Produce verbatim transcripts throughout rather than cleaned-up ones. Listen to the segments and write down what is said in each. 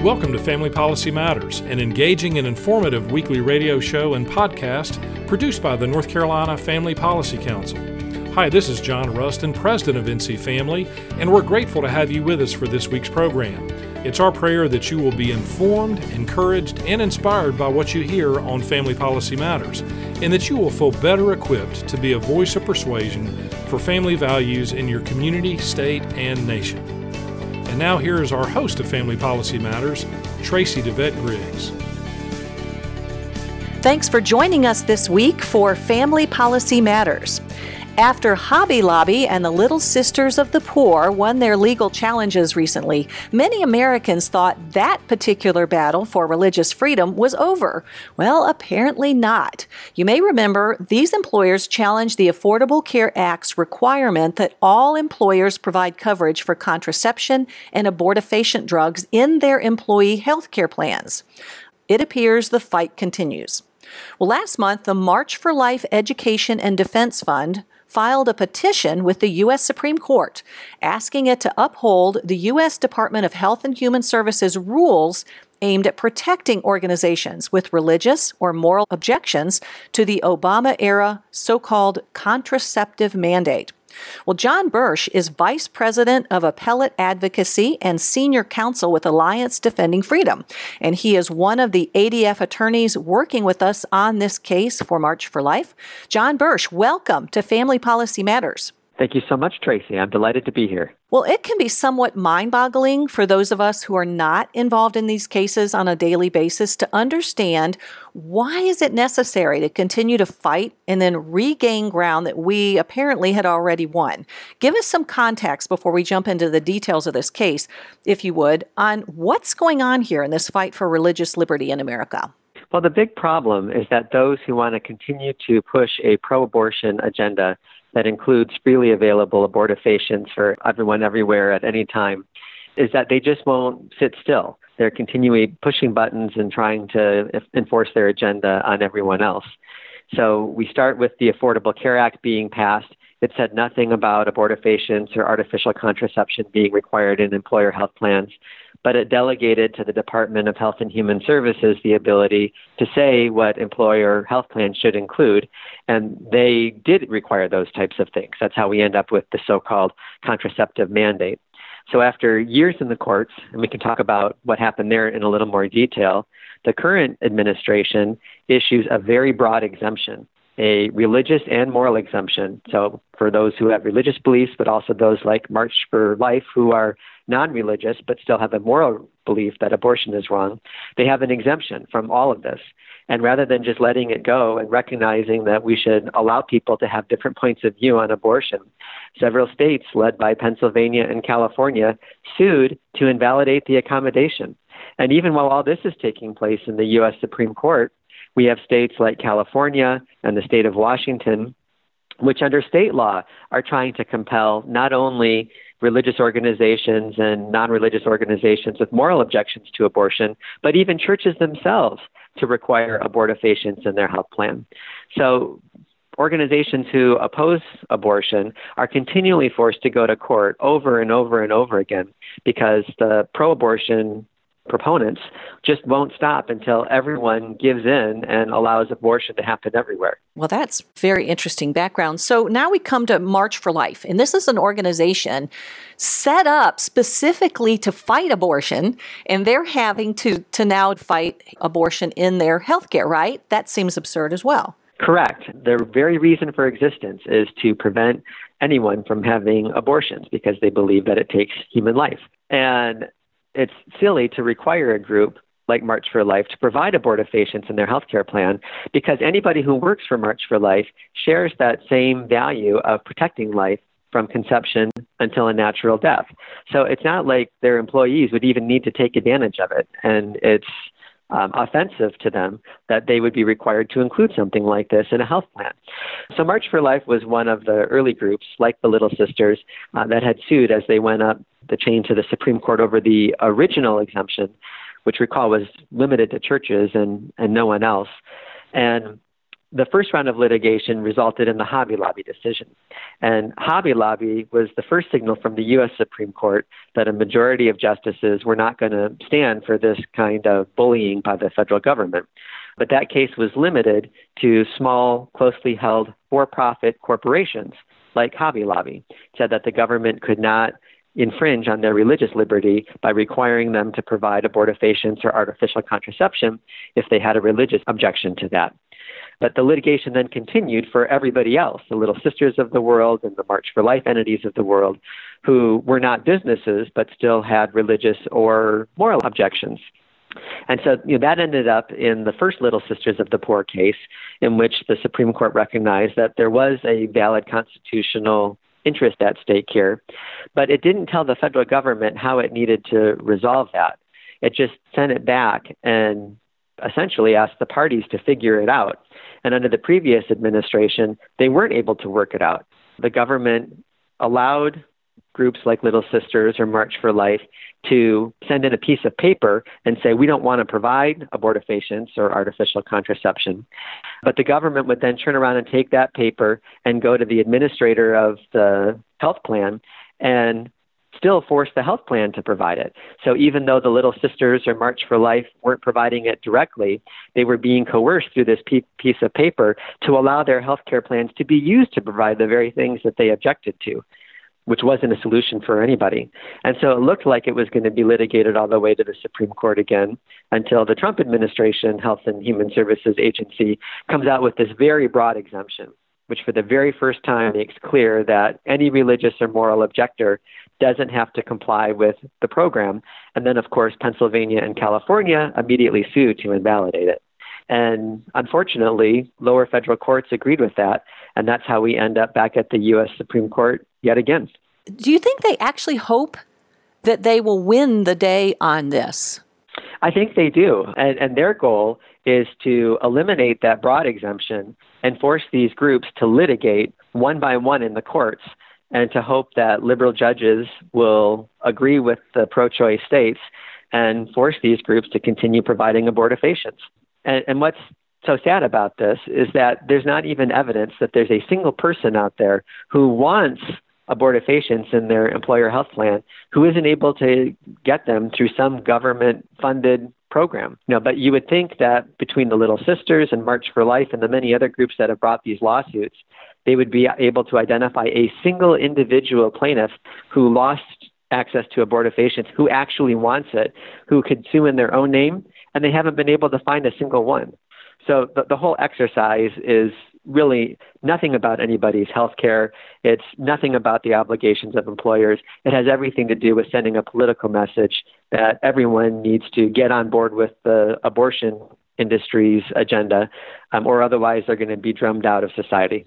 Welcome to Family Policy Matters, an engaging and informative weekly radio show and podcast produced by the North Carolina Family Policy Council. Hi, this is John Rustin, President of N C Family, and we're grateful to have you with us for this week's program. It's our prayer that you will be informed, encouraged, and inspired by what you hear on Family Policy Matters, and that you will feel better equipped to be a voice of persuasion for family values in your community, state, and nation. And now here is our host of Family Policy Matters, Tracy DeVette Griggs. Thanks for joining us this week for Family Policy Matters. After Hobby Lobby and the Little Sisters of the Poor won their legal challenges recently, many Americans thought that particular battle for religious freedom was over. Well, apparently not. You may remember these employers challenged the Affordable Care Act's requirement that all employers provide coverage for contraception and abortifacient drugs in their employee health care plans. It appears the fight continues. Well, last month, the March for Life Education and Defense Fund filed a petition with the U S Supreme Court asking it to uphold the U S Department of Health and Human Services rules aimed at protecting organizations with religious or moral objections to the Obama-era so-called contraceptive mandate. Well, John Bursch is Vice President of Appellate Advocacy and Senior Counsel with Alliance Defending Freedom, and he is one of the A D F attorneys working with us on this case for March for Life. John Bursch, welcome to Family Policy Matters. Thank you so much, Tracy. I'm delighted to be here. Well, it can be somewhat mind-boggling for those of us who are not involved in these cases on a daily basis to understand why is it necessary to continue to fight and then regain ground that we apparently had already won. Give us some context before we jump into the details of this case, if you would, on what's going on here in this fight for religious liberty in America. Well, the big problem is that those who want to continue to push a pro-abortion agenda that includes freely available abortifacients for everyone everywhere at any time, is that they just won't sit still. They're continually pushing buttons and trying to enforce their agenda on everyone else. So we start with the Affordable Care Act being passed. It said nothing about abortifacients or artificial contraception being required in employer health plans, but it delegated to the Department of Health and Human Services the ability to say what employer health plans should include, and they did require those types of things. That's how we end up with the so-called contraceptive mandate. So after years in the courts, and we can talk about what happened there in a little more detail, the current administration issues a very broad exemption, a religious and moral exemption. So for those who have religious beliefs, but also those like March for Life who are non-religious but still have a moral belief that abortion is wrong, they have an exemption from all of this. And rather than just letting it go and recognizing that we should allow people to have different points of view on abortion, several states, led by Pennsylvania and California, sued to invalidate the accommodation. And even while all this is taking place in the U S Supreme Court, we have states like California and the state of Washington, which under state law are trying to compel not only religious organizations and non-religious organizations with moral objections to abortion, but even churches themselves to require abortifacients in their health plan. So organizations who oppose abortion are continually forced to go to court over and over and over again because the pro-abortion proponents just won't stop until everyone gives in and allows abortion to happen everywhere. Well, that's very interesting background. So now we come to March for Life, and this is an organization set up specifically to fight abortion, and they're having to, to now fight abortion in their healthcare, right? That seems absurd as well. Correct. Their very reason for existence is to prevent anyone from having abortions because they believe that it takes human life. And it's silly to require a group like March for Life to provide abortifacients in their healthcare plan because anybody who works for March for Life shares that same value of protecting life from conception until a natural death. So it's not like their employees would even need to take advantage of it. And it's um, offensive to them that they would be required to include something like this in a health plan. So March for Life was one of the early groups, like the Little Sisters, uh, that had sued as they went up the chain to the Supreme Court over the original exemption, which recall was limited to churches and, and no one else. And the first round of litigation resulted in the Hobby Lobby decision. And Hobby Lobby was the first signal from the U S Supreme Court that a majority of justices were not going to stand for this kind of bullying by the federal government. But that case was limited to small, closely held for-profit corporations like Hobby Lobby. It said that the government could not infringe on their religious liberty by requiring them to provide abortifacients or artificial contraception if they had a religious objection to that. But the litigation then continued for everybody else, the Little Sisters of the world and the March for Life entities of the world, who were not businesses but still had religious or moral objections. And so you know, that ended up in the first Little Sisters of the Poor case, in which the Supreme Court recognized that there was a valid constitutional interest at stake here, but it didn't tell the federal government how it needed to resolve that. It just sent it back and essentially asked the parties to figure it out. And under the previous administration, they weren't able to work it out. The government allowed groups like Little Sisters or March for Life to send in a piece of paper and say, we don't want to provide abortifacients or artificial contraception. But the government would then turn around and take that paper and go to the administrator of the health plan and still force the health plan to provide it. So even though the Little Sisters or March for Life weren't providing it directly, they were being coerced through this pe- piece of paper to allow their health care plans to be used to provide the very things that they objected to, which wasn't a solution for anybody. And so it looked like it was going to be litigated all the way to the Supreme Court again until the Trump administration Health and Human Services Agency comes out with this very broad exemption, which for the very first time makes clear that any religious or moral objector doesn't have to comply with the program. And then, of course, Pennsylvania and California immediately sue to invalidate it. And unfortunately, lower federal courts agreed with that. And that's how we end up back at the U S Supreme Court yet again. Do you think they actually hope that they will win the day on this? I think they do. And, and their goal is to eliminate that broad exemption and force these groups to litigate one by one in the courts, and to hope that liberal judges will agree with the pro-choice states and force these groups to continue providing abortifacients. And, and what's so sad about this is that there's not even evidence that there's a single person out there who wants abortifacients in their employer health plan who isn't able to get them through some government-funded program. No, but you would think that between the Little Sisters and March for Life and the many other groups that have brought these lawsuits, they would be able to identify a single individual plaintiff who lost access to abortifacients, who actually wants it, who could sue in their own name, and they haven't been able to find a single one. So the, the whole exercise is really nothing about anybody's health care. It's nothing about the obligations of employers. It has everything to do with sending a political message that everyone needs to get on board with the abortion industry's agenda, um, or otherwise they're going to be drummed out of society.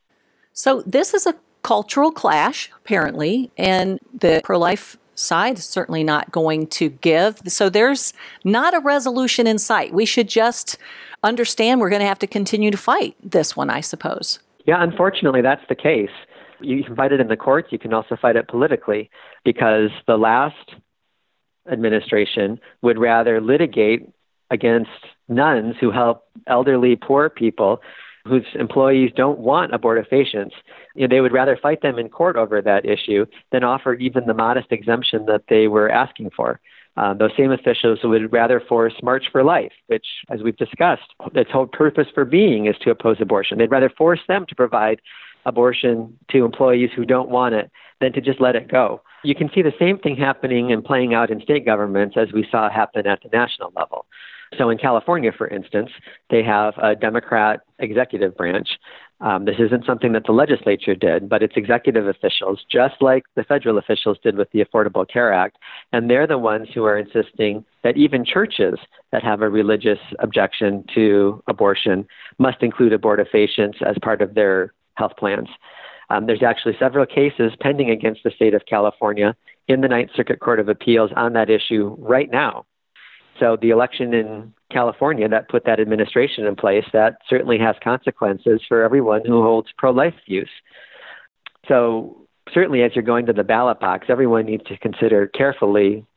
So this is a cultural clash, apparently, and the pro-life side is certainly not going to give. So there's not a resolution in sight. We should just understand we're going to have to continue to fight this one, I suppose. Yeah, unfortunately, that's the case. You can fight it in the courts. You can also fight it politically, because the last administration would rather litigate against nuns who help elderly, poor people whose employees don't want abortifacients. You know, they would rather fight them in court over that issue than offer even the modest exemption that they were asking for. Uh, those same officials would rather force March for Life, which, as we've discussed, its whole purpose for being is to oppose abortion. They'd rather force them to provide abortion to employees who don't want it than to just let it go. You can see the same thing happening and playing out in state governments as we saw happen at the national level. So in California, for instance, they have a Democrat executive branch. Um, this isn't something that the legislature did, but it's executive officials, just like the federal officials did with the Affordable Care Act. And they're the ones who are insisting that even churches that have a religious objection to abortion must include abortifacients as part of their health plans. Um, there's actually several cases pending against the state of California in the Ninth Circuit Court of Appeals on that issue right now. So the election in California that put that administration in place, that certainly has consequences for everyone who holds pro-life views. So certainly as you're going to the ballot box, everyone needs to consider carefully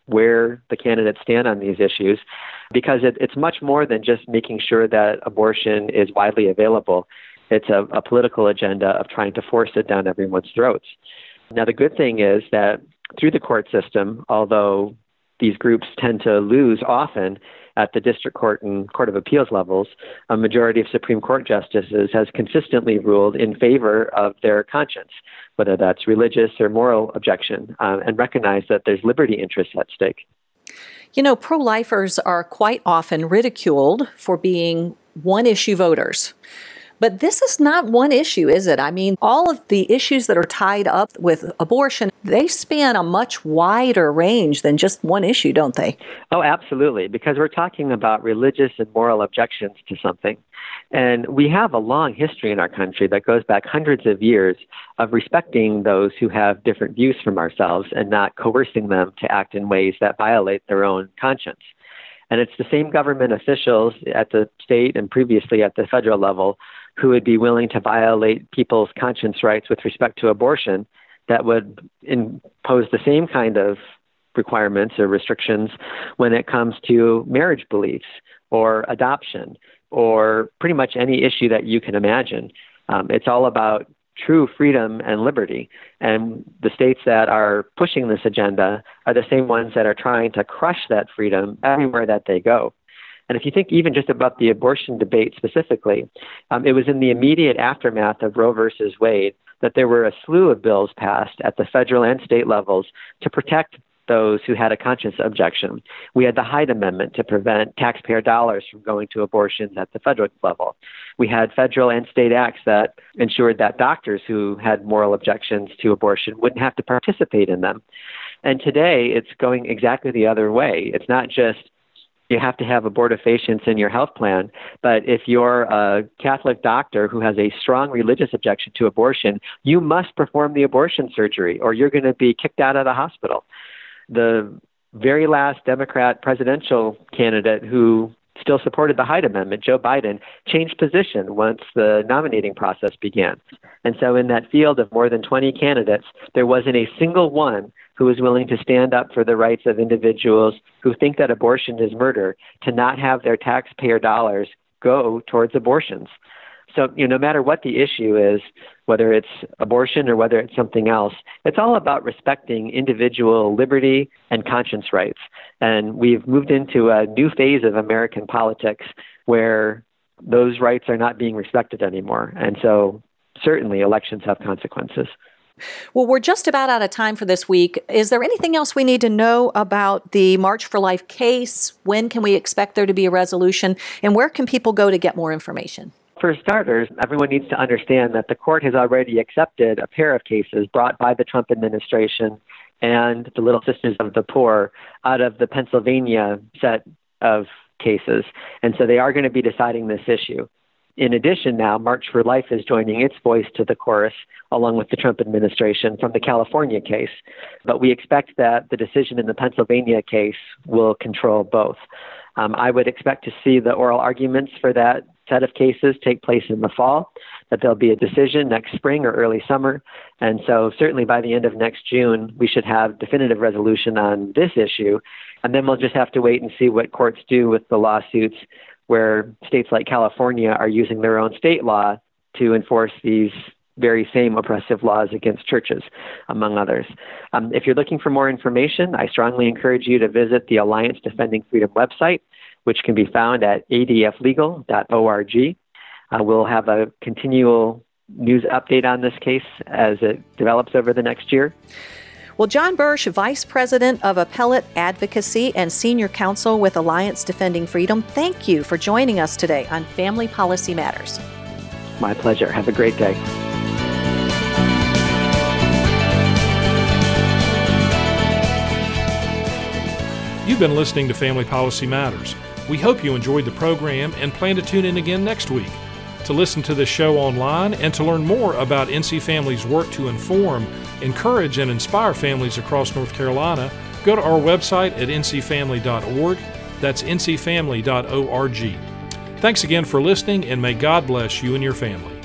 where the candidates stand on these issues, because it, it's much more than just making sure that abortion is widely available. It's a, a political agenda of trying to force it down everyone's throats. Now, the good thing is that through the court system, although these groups tend to lose often at the district court and court of appeals levels, a majority of Supreme Court justices has consistently ruled in favor of their conscience, whether that's religious or moral objection, uh, and recognize that there's liberty interests at stake. You know, pro-lifers are quite often ridiculed for being one-issue voters. But this is not one issue, is it? I mean, all of the issues that are tied up with abortion, they span a much wider range than just one issue, don't they? Oh, absolutely, because we're talking about religious and moral objections to something. And we have a long history in our country that goes back hundreds of years of respecting those who have different views from ourselves and not coercing them to act in ways that violate their own conscience. And it's the same government officials at the state and previously at the federal level who would be willing to violate people's conscience rights with respect to abortion that would impose the same kind of requirements or restrictions when it comes to marriage beliefs or adoption or pretty much any issue that you can imagine. Um, it's all about true freedom and liberty. And the states that are pushing this agenda are the same ones that are trying to crush that freedom everywhere that they go. And if you think even just about the abortion debate specifically, um, it was in the immediate aftermath of Roe versus Wade that there were a slew of bills passed at the federal and state levels to protect those who had a conscience objection. We had the Hyde Amendment to prevent taxpayer dollars from going to abortions at the federal level. We had federal and state acts that ensured that doctors who had moral objections to abortion wouldn't have to participate in them. And today, it's going exactly the other way. It's not just you have to have abortifacients in your health plan, but if you're a Catholic doctor who has a strong religious objection to abortion, you must perform the abortion surgery or you're going to be kicked out of the hospital. The very last Democrat presidential candidate who still supported the Hyde Amendment, Joe Biden, changed position once the nominating process began. And so in that field of more than twenty candidates, there wasn't a single one who was willing to stand up for the rights of individuals who think that abortion is murder to not have their taxpayer dollars go towards abortions. So, you know, no matter what the issue is, whether it's abortion or whether it's something else, it's all about respecting individual liberty and conscience rights. And we've moved into a new phase of American politics where those rights are not being respected anymore. And so certainly elections have consequences. Well, we're just about out of time for this week. Is there anything else we need to know about the March for Life case? When can we expect there to be a resolution? And where can people go to get more information? For starters, everyone needs to understand that the court has already accepted a pair of cases brought by the Trump administration and the Little Sisters of the Poor out of the Pennsylvania set of cases. And so they are going to be deciding this issue. In addition, now, March for Life is joining its voice to the chorus, along with the Trump administration, from the California case. But we expect that the decision in the Pennsylvania case will control both. Um, I would expect to see the oral arguments for that set of cases take place in the fall, that there'll be a decision next spring or early summer. And so certainly by the end of next June, we should have definitive resolution on this issue. And then we'll just have to wait and see what courts do with the lawsuits where states like California are using their own state law to enforce these very same oppressive laws against churches, among others. Um, if you're looking for more information, I strongly encourage you to visit the Alliance Defending Freedom website, which can be found at a d f legal dot org. Uh, we'll have a continual news update on this case as it develops over the next year. Well, John Bursch, Vice President of Appellate Advocacy and Senior Counsel with Alliance Defending Freedom, thank you for joining us today on Family Policy Matters. My pleasure. Have a great day. You've been listening to Family Policy Matters. We hope you enjoyed the program and plan to tune in again next week. To listen to the show online and to learn more about N C Family's work to inform, encourage, and inspire families across North Carolina, go to our website at n c family dot org. That's n c family dot org. Thanks again for listening, and may God bless you and your family.